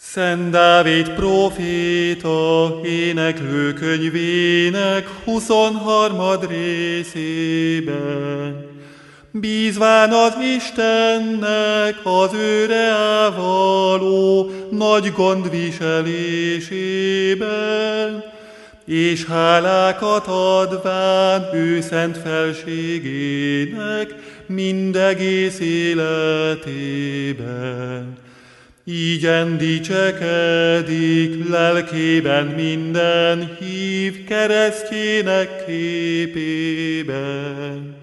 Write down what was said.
Szent Dávid próféta éneklőkönyvének 23. részében. Bízván az Istennek az őre való nagy gondviselésében, és hálákat adván ő szent felségének mindegész életében. Ígyen dicsekedik lelkében minden hív keresztjének képében.